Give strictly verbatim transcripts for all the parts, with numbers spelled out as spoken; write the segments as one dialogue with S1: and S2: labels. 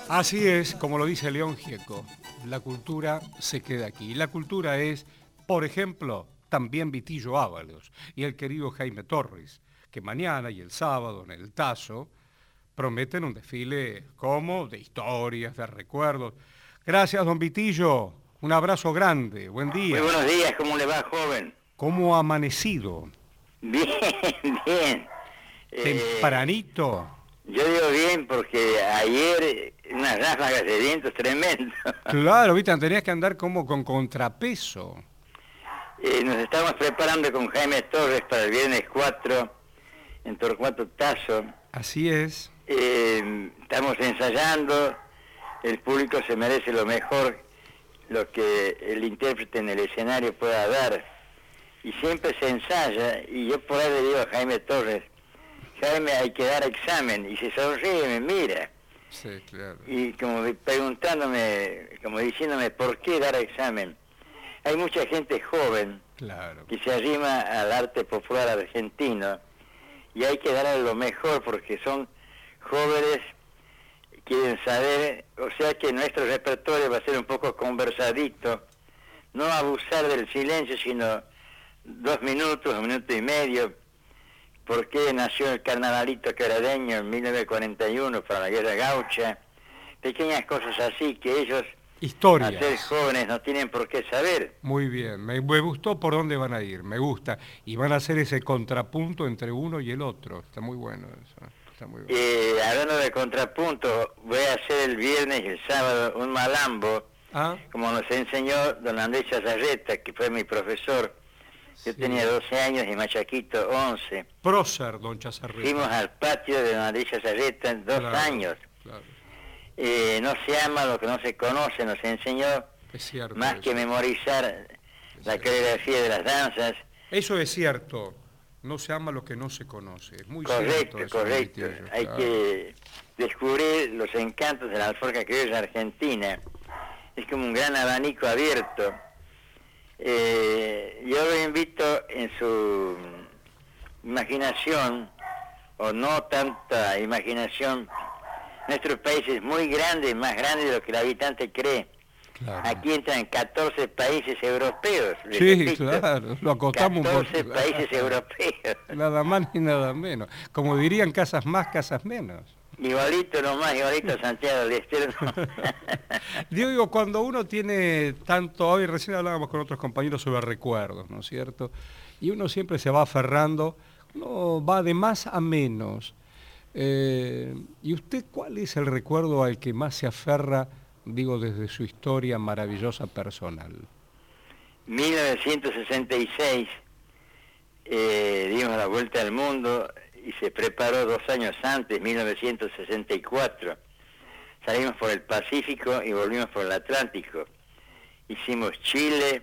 S1: Así es, como lo dice León Gieco, la cultura se queda aquí. Y la cultura es, por ejemplo, también Vitillo Ábalos y el querido Jaime Torres, que mañana y el sábado en el Tazo prometen un desfile como de historias, de recuerdos. Gracias, don Vitillo. Un abrazo grande. Buen
S2: Muy
S1: día.
S2: buenos días, ¿cómo le va, joven?
S1: ¿Cómo ha amanecido?
S2: Bien, bien. Eh,
S1: ¿Tempranito?
S2: yo digo bien porque ayer unas ráfagas de viento tremendo.
S1: Claro, viste, tenías que andar como con contrapeso.
S2: Eh, nos estamos preparando con Jaime Torres para el viernes cuatro en Torcuato Tazo.
S1: Así es.
S2: Eh, estamos ensayando, el público se merece lo mejor, lo que el intérprete en el escenario pueda dar. Y siempre se ensaya, y yo por ahí le digo a Jaime Torres, Jaime, hay que dar examen, y se sonríe y me mira.
S1: Sí, claro.
S2: Y como preguntándome, como diciéndome, ¿por qué dar examen? Hay mucha gente joven
S1: Claro.
S2: que se arrima al arte popular argentino, y hay que darle lo mejor porque son jóvenes, quieren saber, o sea que nuestro repertorio va a ser un poco conversadito, no abusar del silencio, sino dos minutos, un minuto y medio. ¿Por qué nació el carnavalito queradeño en mil novecientos cuarenta y uno para la guerra gaucha? Pequeñas cosas así que ellos,
S1: Historias.
S2: al ser jóvenes, no tienen por qué saber.
S1: Muy bien, me, me gustó por dónde van a ir, me gusta. Y van a hacer ese contrapunto entre uno y el otro. Está muy bueno eso. Está muy bueno.
S2: Eh, hablando de contrapunto, voy a hacer el viernes y el sábado un malambo,
S1: Ah,
S2: como nos enseñó don Andrés Chazarreta, que fue mi profesor. Yo
S1: sí.
S2: tenía doce años y Machaquito once.
S1: Prócer, don Chazarreta.
S2: Fuimos al patio de don Andrés Chazarreta en dos
S1: Claro,
S2: años.
S1: Claro,
S2: Eh, no se ama lo que no se conoce, nos enseñó
S1: es cierto.
S2: más
S1: eso.
S2: que memorizar
S1: Es
S2: la
S1: cierto.
S2: coreografía de las danzas.
S1: Eso es cierto. No se ama lo que no se conoce. Es muy
S2: Correcto,
S1: cierto eso,
S2: correcto.
S1: Vitillo,
S2: Hay
S1: claro.
S2: que descubrir los encantos de la alforja criolla argentina. Es como un gran abanico abierto. Eh, yo lo invito en su imaginación, o no tanta imaginación. Nuestro país es muy grande, más grande de lo que el habitante cree.
S1: Claro.
S2: Aquí entran catorce países europeos. les
S1: Sí,
S2: repito,
S1: claro, lo acotamos un
S2: catorce
S1: poco.
S2: países europeos.
S1: Nada más ni nada menos. Como dirían, casas más, casas menos.
S2: Igualito nomás, igualito a Santiago del Estero.
S1: Digo, cuando uno tiene tanto, hoy recién hablábamos con otros compañeros sobre recuerdos, ¿no es cierto? Y uno siempre se va aferrando, uno va de más a menos. Eh, ¿Y usted cuál es el recuerdo al que más se aferra, digo, desde su historia maravillosa personal?
S2: mil novecientos sesenta y seis eh, dimos la vuelta al mundo y se preparó dos años antes, mil novecientos sesenta y cuatro. Salimos por el Pacífico y volvimos por el Atlántico. Hicimos Chile,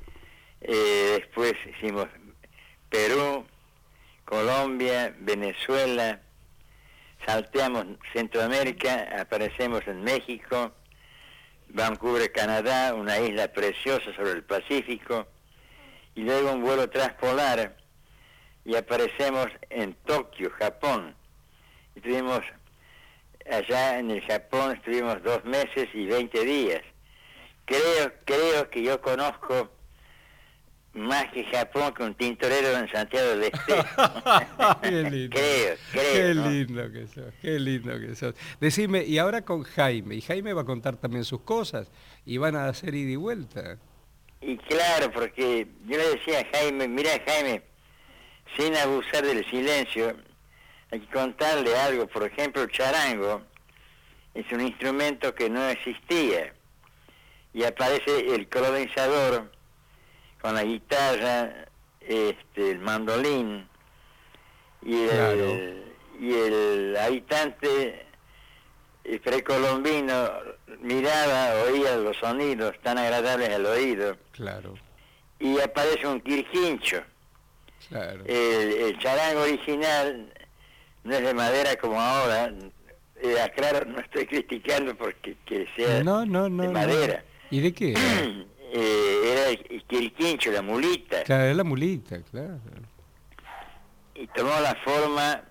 S2: eh, después hicimos Perú, Colombia, Venezuela, salteamos Centroamérica, aparecemos en México, Vancouver, Canadá, una isla preciosa sobre el Pacífico, y luego un vuelo transpolar y aparecemos en Tokio, Japón. Estuvimos allá en el Japón, estuvimos dos meses y veinte días. Creo, creo que yo conozco más que Japón que un tintorero en Santiago del Estero.
S1: Qué lindo.
S2: creo, creo.
S1: Qué
S2: ¿no?
S1: lindo que sos, qué lindo que sos. Decime, y ahora con Jaime, y Jaime va a contar también sus cosas, y van a hacer ida y vuelta.
S2: Y claro, porque yo le decía a Jaime, mira Jaime, sin abusar del silencio, hay que contarle algo. Por ejemplo, el charango es un instrumento que no existía, y aparece el colonizador con la guitarra, este, el mandolín, y el,
S1: Claro.
S2: y el habitante el precolombino miraba, oía los sonidos tan agradables al oído,
S1: Claro,
S2: y aparece un quirquincho.
S1: claro.
S2: El, el charango original no es de madera como ahora, eh, aclaro, no estoy criticando porque que sea
S1: No, no, no.
S2: de
S1: no.
S2: madera.
S1: ¿Y de qué era?
S2: Eh, era el, el quirquincho, la mulita,
S1: Claro, era la mulita, claro.
S2: y tomó la forma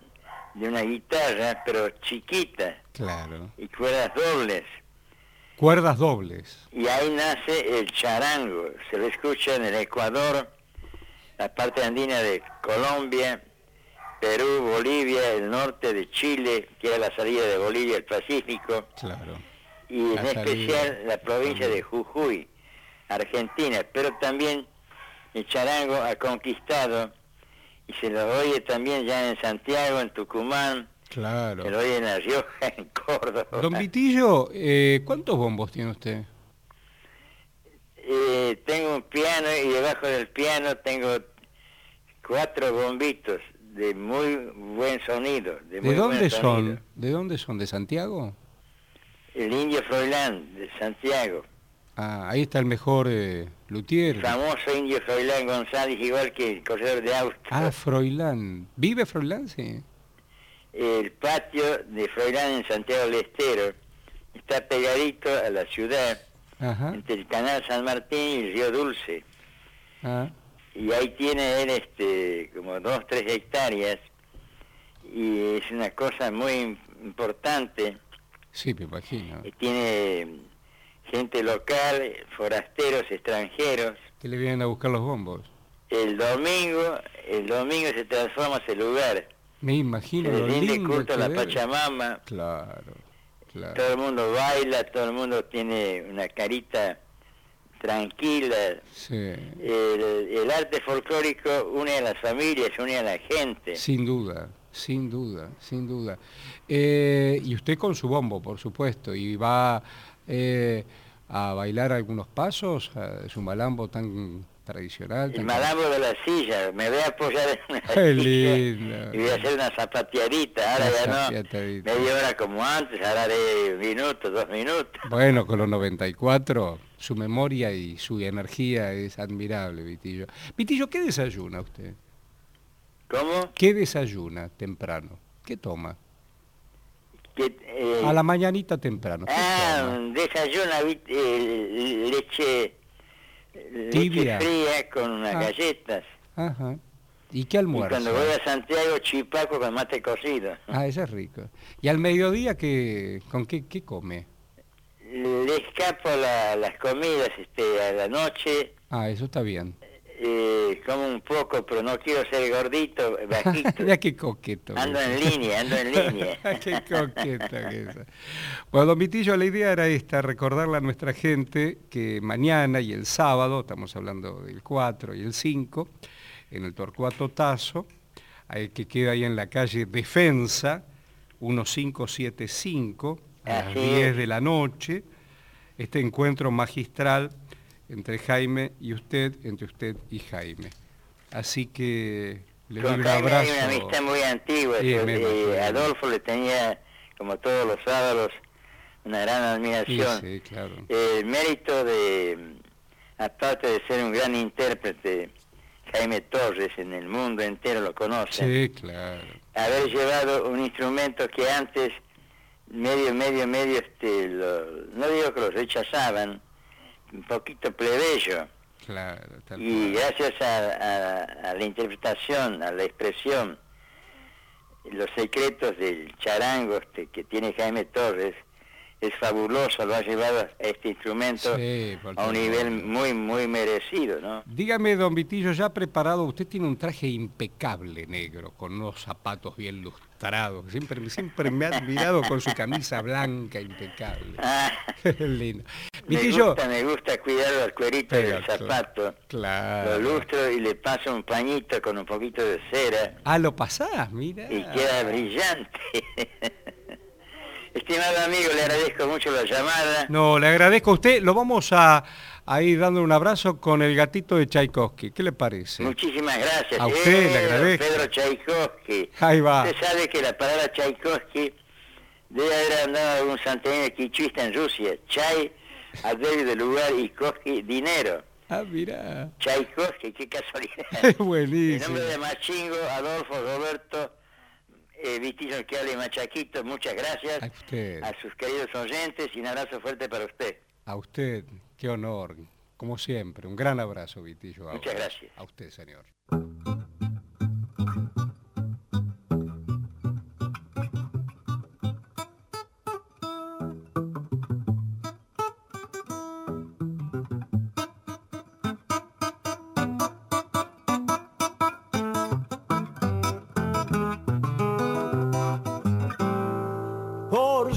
S2: de una guitarra, pero chiquita.
S1: Claro.
S2: Y cuerdas dobles.
S1: Cuerdas dobles.
S2: Y ahí nace el charango. Se lo escucha en el Ecuador, la parte andina de Colombia, Perú, Bolivia, el norte de Chile, que era la salida de Bolivia al Pacífico.
S1: Claro.
S2: Y en
S1: La salida.
S2: especial la provincia de Jujuy, Argentina. Pero también el charango ha conquistado, y se lo oye también ya en Santiago, en Tucumán.
S1: Claro.
S2: Se lo oye en La Rioja, en Córdoba.
S1: Don Vitillo, eh, ¿cuántos bombos tiene usted?
S2: Eh, tengo un piano y debajo del piano tengo cuatro bombitos de muy buen sonido. ¿De,
S1: ¿De
S2: muy
S1: dónde
S2: buen
S1: son?
S2: sonido.
S1: ¿De dónde son? ¿De Santiago?
S2: El Indio Froilán, de Santiago.
S1: Ah, ahí está el mejor eh, luthier.
S2: El famoso Indio Froilán González, igual que el corredor de autos.
S1: Ah, Froilán. ¿Vive Froilán? Sí.
S2: El patio de Froilán en Santiago del Estero está pegadito a la ciudad,
S1: Ajá.
S2: entre el canal San Martín y el río Dulce.
S1: Ah.
S2: Y ahí tiene él este, como dos, tres hectáreas, y es una cosa muy importante.
S1: Sí, me imagino.
S2: Y tiene gente local, forasteros, extranjeros.
S1: Que le vienen a buscar los bombos.
S2: El domingo, el domingo se transforma ese lugar.
S1: Me imagino
S2: Se
S1: lo
S2: le rinde
S1: lindo
S2: culto a
S1: que
S2: la
S1: debe.
S2: Pachamama.
S1: Claro, claro.
S2: Todo el mundo baila, todo el mundo tiene una carita tranquila.
S1: Sí.
S2: El, el arte folclórico une a las familias, une a la gente.
S1: Sin duda, sin duda, sin duda. Eh, y usted con su bombo, por supuesto, y va eh, a bailar algunos pasos, a su malambo tan tradicional.
S2: El
S1: tan
S2: malambo de la silla, me voy a apoyar en una
S1: Qué
S2: silla
S1: lindo.
S2: y voy a hacer una zapateadita. Ahora
S1: Una
S2: ya no
S1: zapateadita.
S2: media hora como antes, ahora de minutos, dos minutos.
S1: Bueno, con los noventa y cuatro, su memoria y su energía es admirable, Vitillo. Vitillo, ¿qué desayuna usted?
S2: ¿Cómo?
S1: ¿Qué desayuna temprano? ¿Qué toma?
S2: Que, eh,
S1: A la mañanita temprano. ¿Qué
S2: ah,
S1: toma?
S2: desayuna vi- eh, leche,
S1: Tibia.
S2: leche fría con unas
S1: Ah.
S2: galletas.
S1: Ajá. ¿Y qué
S2: Y
S1: almuerza?
S2: cuando voy a Santiago, chipaco con mate cocido.
S1: Ah, eso es rico. ¿Y al mediodía qué, con qué, qué come?
S2: Le escapo la- las comidas este, a la noche,
S1: Ah, eso está bien.
S2: eh, como un poco, pero no quiero ser gordito, bajito.
S1: Ya qué coqueto.
S2: Ando
S1: que
S2: en
S1: es.
S2: línea, ando en línea.
S1: Qué coqueto que es. Bueno, don Vitillo, la idea era esta, recordarle a nuestra gente que mañana y el sábado, estamos hablando del cuatro y el cinco, en el Torcuato Tazo, ahí que queda ahí en la calle Defensa, quince setenta y cinco, a las
S2: Así
S1: diez
S2: es.
S1: de la noche, este encuentro magistral entre Jaime y usted, entre usted y Jaime. Así que le doy
S2: Con
S1: un
S2: Jaime
S1: abrazo.
S2: hay una amistad muy antigua.
S1: Sí,
S2: pues,
S1: me
S2: eh,
S1: imagino.
S2: Adolfo le tenía, como todos los sábados, una gran
S1: Sí,
S2: admiración.
S1: sí, claro.
S2: El mérito de, aparte de ser un gran intérprete, Jaime Torres, en el mundo entero lo conocen,
S1: Sí, claro.
S2: haber llevado un instrumento que antes medio, medio, medio, este, lo- no digo que lo rechazaban, un poquito plebeyo,
S1: Claro, tal
S2: y
S1: cual.
S2: gracias a, a- a la interpretación, a la expresión, los secretos del charango este, que tiene Jaime Torres, es fabuloso, lo ha llevado a este instrumento
S1: Sí, por
S2: a un
S1: favor.
S2: nivel muy, muy merecido, ¿no?
S1: Dígame, don Vitillo, ya preparado, usted tiene un traje impecable negro, con unos zapatos bien lustrados. Siempre, siempre me ha admirado con su camisa blanca impecable.
S2: Ah,
S1: Qué lindo.
S2: me
S1: Vitillo,
S2: gusta, me gusta cuidar los cueritos
S1: Pero,
S2: del zapato.
S1: claro.
S2: Lo lustro y le paso un pañito con un poquito de cera
S1: Ah, lo pasás, mira.
S2: y queda brillante. Estimado amigo, le agradezco mucho la llamada.
S1: No, le agradezco a usted. Lo vamos a, a ir dando un abrazo con el gatito de Tchaikovsky. ¿Qué le parece?
S2: Muchísimas gracias.
S1: A usted le
S2: Eh,
S1: agradezco.
S2: Pedro Tchaikovsky.
S1: Ahí va.
S2: Usted sabe que la palabra Tchaikovsky debe haber andado algún santiagueño quichuista en Rusia. Chay, adverbio de lugar, y Kovsky, dinero.
S1: Ah, mira.
S2: Tchaikovsky, qué casualidad.
S1: Es
S2: En
S1: buenísimo.
S2: nombre de Machingo, Adolfo, Roberto, eh, Vitillo que habla y Machaquito, muchas gracias
S1: A usted.
S2: a sus queridos oyentes y un abrazo fuerte para usted.
S1: A usted, qué honor, como siempre. Un gran abrazo, Vitillo.
S2: Muchas
S1: ahora.
S2: gracias.
S1: A usted, señor.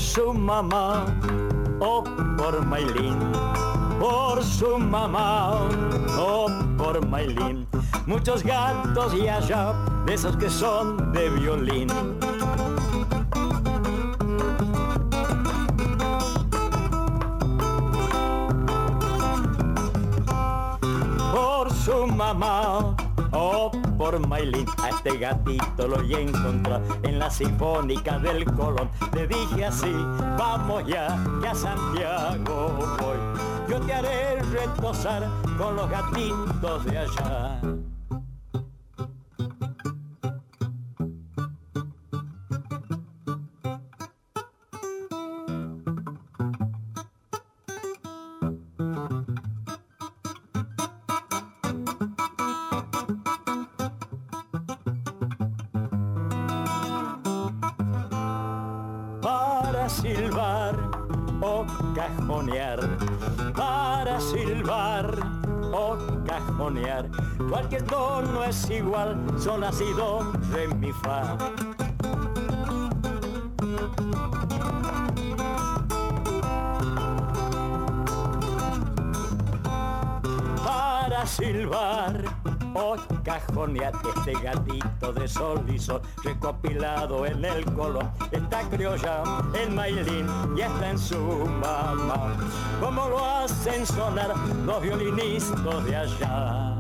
S3: su mamá o por Maylin, por su mamá o por Maylin. Muchos gatos y allá, de esos que son de violín. Por su mamá o por Maylin, a este gatito lo voy a encontrar en la Sinfónica del Colón. Le dije así, vamos ya, que a Santiago voy. Yo te haré retozar con los gatitos de allá. Para silbar o cajonear, para silbar o cajonear, cualquier tono es igual, sol, la, si, do, re, mi, fa. Para silbar o cajonear, este gatito de sol y sol, recopilado en el Colón, está criolla en Maylin y está en su mamá, como lo hacen sonar los violinistas de allá.